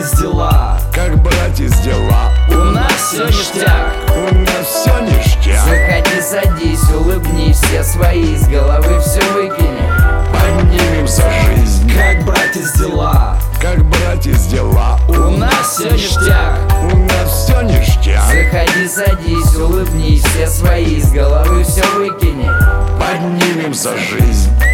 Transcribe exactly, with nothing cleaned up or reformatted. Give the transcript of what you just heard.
братец, дела? Как, братец, дела? У нас все ништяк. У нас все ништяк. Заходи, садись, улыбнись, все свои с головы все выкини. Поднимемся жизнь. Как, братец, дела? Как, братец, дела? У нас все ништяк. У нас все ништяк. Заходи, садись, улыбнись, все свои с головы все выкини. Поднимемся жизнь.